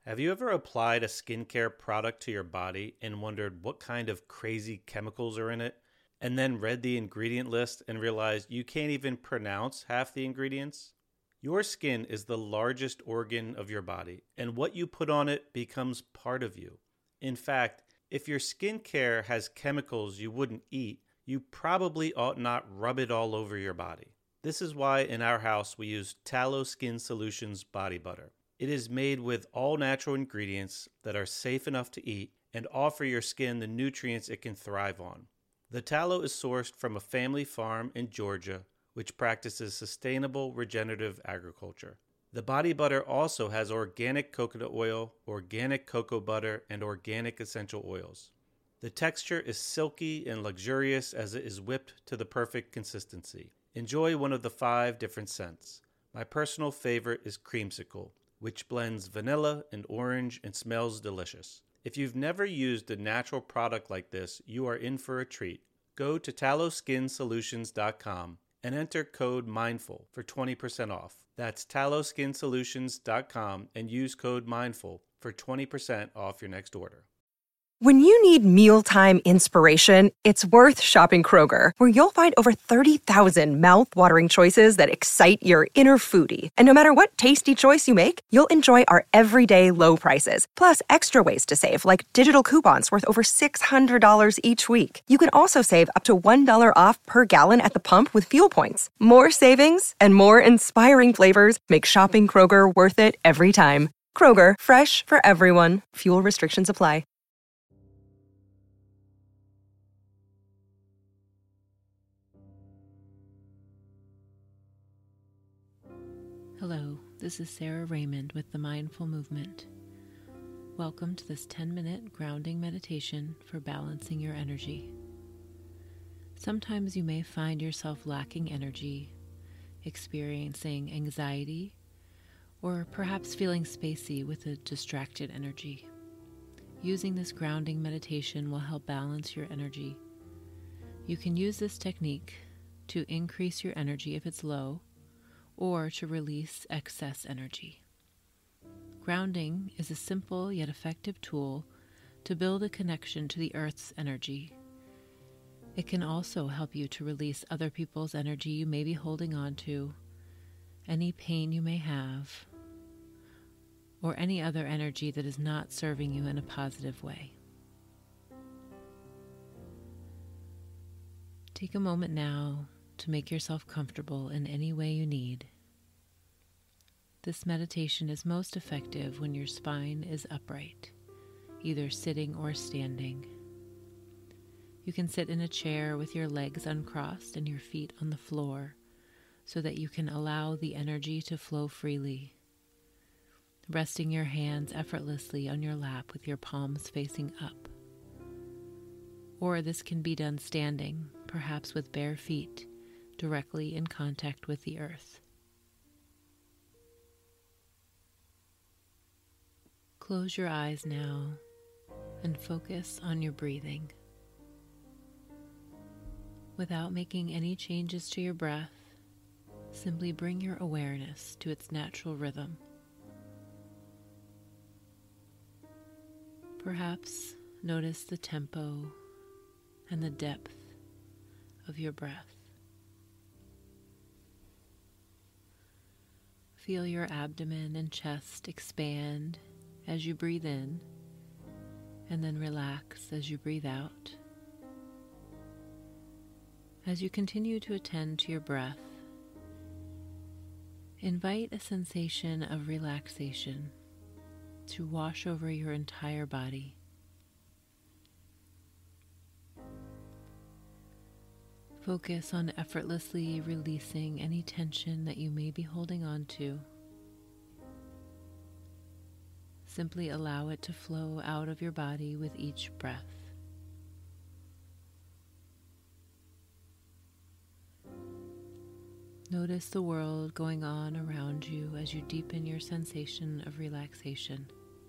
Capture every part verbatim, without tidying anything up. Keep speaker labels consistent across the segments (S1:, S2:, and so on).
S1: Have you ever applied a skincare product to your body and wondered what kind of crazy chemicals are in it, and then read the ingredient list and realized you can't even pronounce half the ingredients? Your skin is the largest organ of your body, and what you put on it becomes part of you. In fact, if your skincare has chemicals you wouldn't eat, you probably ought not rub it all over your body. This is why in our house we use Tallow Skin Solutions body butter. It is made with all natural ingredients that are safe enough to eat and offer your skin the nutrients it can thrive on. The tallow is sourced from a family farm in Georgia, which practices sustainable regenerative agriculture. The body butter also has organic coconut oil, organic cocoa butter, and organic essential oils. The texture is silky and luxurious as it is whipped to the perfect consistency. Enjoy one of the five different scents. My personal favorite is Creamsicle, which blends vanilla and orange and smells delicious. If you've never used a natural product like this, you are in for a treat. Go to tallow skin solutions dot com and enter code MINDFUL for twenty percent off. That's tallow skin solutions dot com and use code MINDFUL for twenty percent off your next order.
S2: When you need mealtime inspiration, it's worth shopping Kroger, where you'll find over thirty thousand mouth-watering choices that excite your inner foodie. And no matter what tasty choice you make, you'll enjoy our everyday low prices, plus extra ways to save, like digital coupons worth over six hundred dollars each week. You can also save up to one dollar off per gallon at the pump with fuel points. More savings and more inspiring flavors make shopping Kroger worth it every time. Kroger, fresh for everyone. Fuel restrictions apply.
S3: Hello, this is Sarah Raymond with the Mindful Movement. Welcome to this ten-minute grounding meditation for balancing your energy. Sometimes you may find yourself lacking energy, experiencing anxiety, or perhaps feeling spacey with a distracted energy. Using this grounding meditation will help balance your energy. You can use this technique to increase your energy if it's low, or to release excess energy. Grounding is a simple yet effective tool to build a connection to the Earth's energy. It can also help you to release other people's energy you may be holding on to, any pain you may have, or any other energy that is not serving you in a positive way. Take a moment now to make yourself comfortable in any way you need. This meditation is most effective when your spine is upright, either sitting or standing. You can sit in a chair with your legs uncrossed and your feet on the floor so that you can allow the energy to flow freely. Resting your hands effortlessly on your lap with your palms facing up. Or this can be done standing, perhaps with bare feet, directly in contact with the earth. Close your eyes now and focus on your breathing. Without making any changes to your breath, simply bring your awareness to its natural rhythm. Perhaps notice the tempo and the depth of your breath. Feel your abdomen and chest expand as you breathe in, and then relax as you breathe out. As you continue to attend to your breath, invite a sensation of relaxation to wash over your entire body. Focus on effortlessly releasing any tension that you may be holding on to. Simply allow it to flow out of your body with each breath. Notice the world going on around you as you deepen your sensation of relaxation.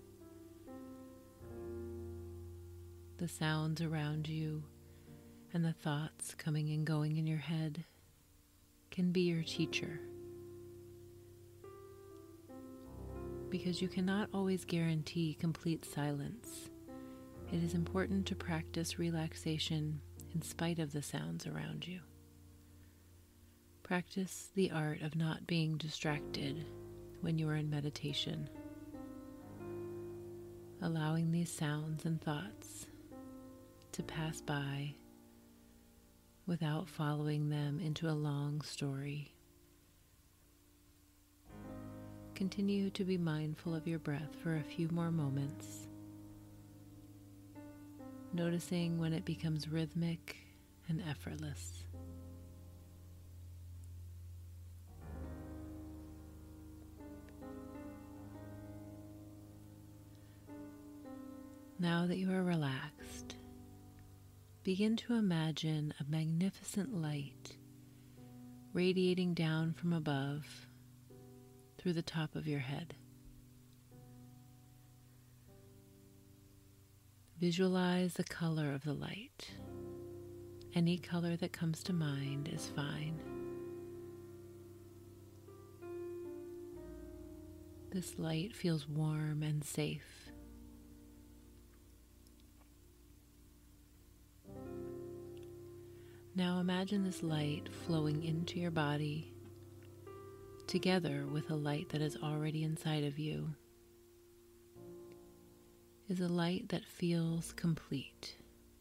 S3: The sounds around you and the thoughts coming and going in your head can be your teacher. Because you cannot always guarantee complete silence, it is important to practice relaxation in spite of the sounds around you. Practice the art of not being distracted when you are in meditation, allowing these sounds and thoughts to pass by without following them into a long story. Continue to be mindful of your breath for a few more moments, noticing when it becomes rhythmic and effortless. Now that you are relaxed, begin to imagine a magnificent light radiating down from above through the top of your head. Visualize the color of the light. Any color that comes to mind is fine. This light feels warm and safe. Now imagine this light flowing into your body together with a light that is already inside of you, is a light that feels complete.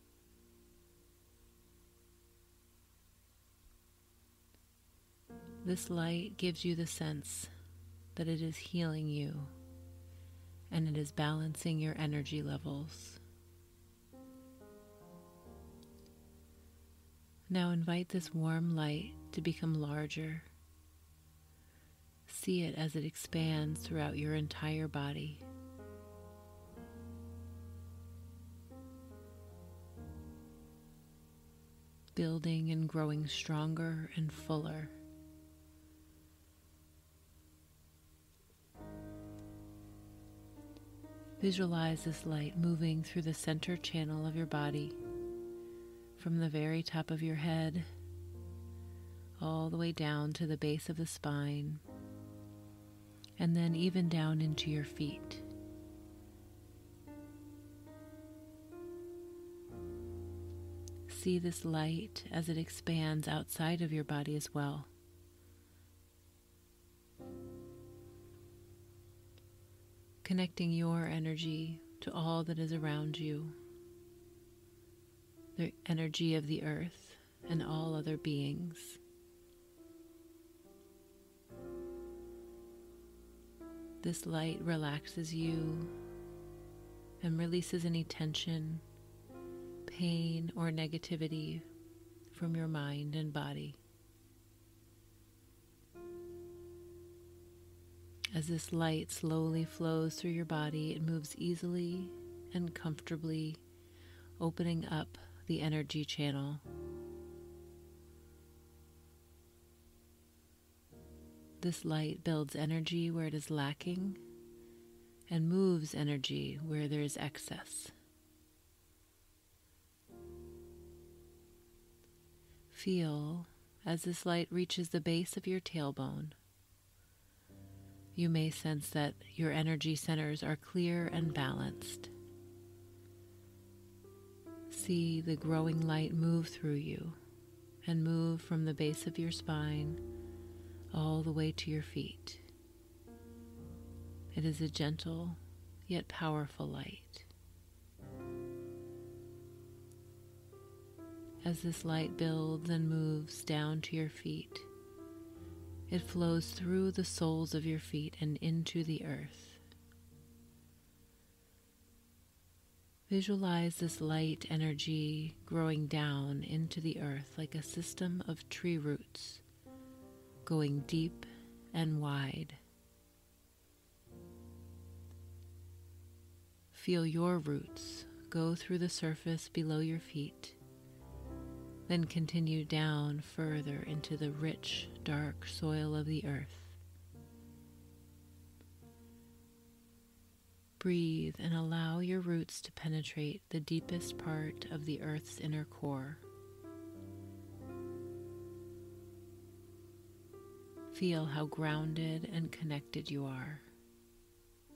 S3: This light gives you the sense that it is healing you and it is balancing your energy levels. Now invite this warm light to become larger. See it as it expands throughout your entire body. Building and growing stronger and fuller. Visualize this light moving through the center channel of your body, from the very top of your head, all the way down to the base of the spine, and then even down into your feet. See this light as it expands outside of your body as well. Connecting your energy to all that is around you, the energy of the earth and all other beings. This light relaxes you and releases any tension, pain, or negativity from your mind and body. As this light slowly flows through your body, it moves easily and comfortably, opening up the energy channel. This light builds energy where it is lacking and moves energy where there is excess. Feel as this light reaches the base of your tailbone. You may sense that your energy centers are clear and balanced. See the growing light move through you and move from the base of your spine all the way to your feet. It is a gentle yet powerful light. As this light builds and moves down to your feet, it flows through the soles of your feet and into the earth. Visualize this light energy growing down into the earth like a system of tree roots, going deep and wide. Feel your roots go through the surface below your feet, then continue down further into the rich, dark soil of the earth. Breathe and allow your roots to penetrate the deepest part of the earth's inner core. Feel how grounded and connected you are.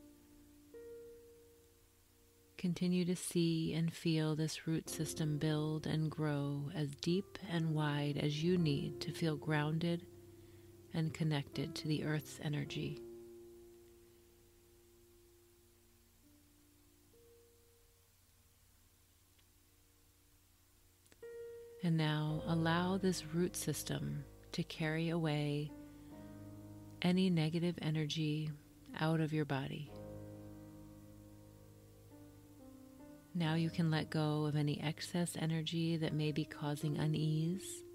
S3: Continue to see and feel this root system build and grow as deep and wide as you need to feel grounded and connected to the earth's energy. And now allow this root system to carry away any negative energy out of your body. Now you can let go of any excess energy that may be causing unease.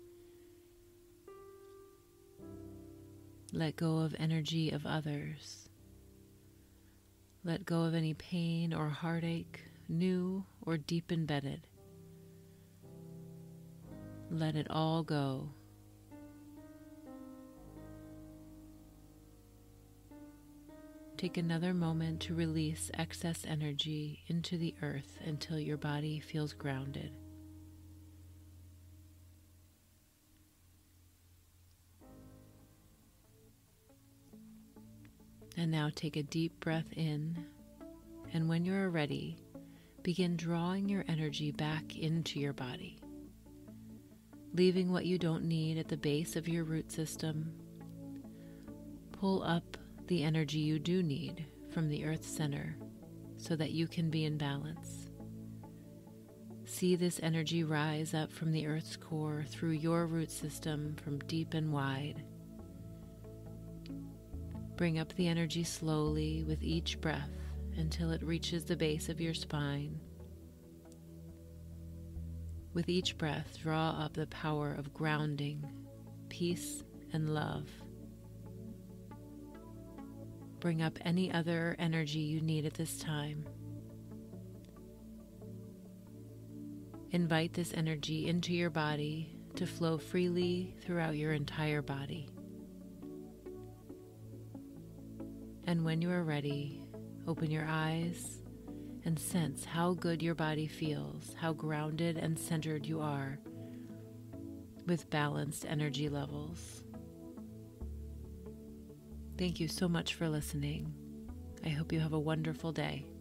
S3: Let go of energy of others. Let go of any pain or heartache, new or deep embedded. Let it all go. Take another moment to release excess energy into the earth until your body feels grounded. And now take a deep breath in, and when you are ready, begin drawing your energy back into your body, leaving what you don't need at the base of your root system. Pull up the energy you do need from the earth's center so that you can be in balance. See this energy rise up from the earth's core through your root system from deep and wide. Bring up the energy slowly with each breath until it reaches the base of your spine. With each breath, draw up the power of grounding, peace, and love. Bring up any other energy you need at this time. Invite this energy into your body to flow freely throughout your entire body. And when you are ready, open your eyes and sense how good your body feels, how grounded and centered you are with balanced energy levels. Thank you so much for listening. I hope you have a wonderful day.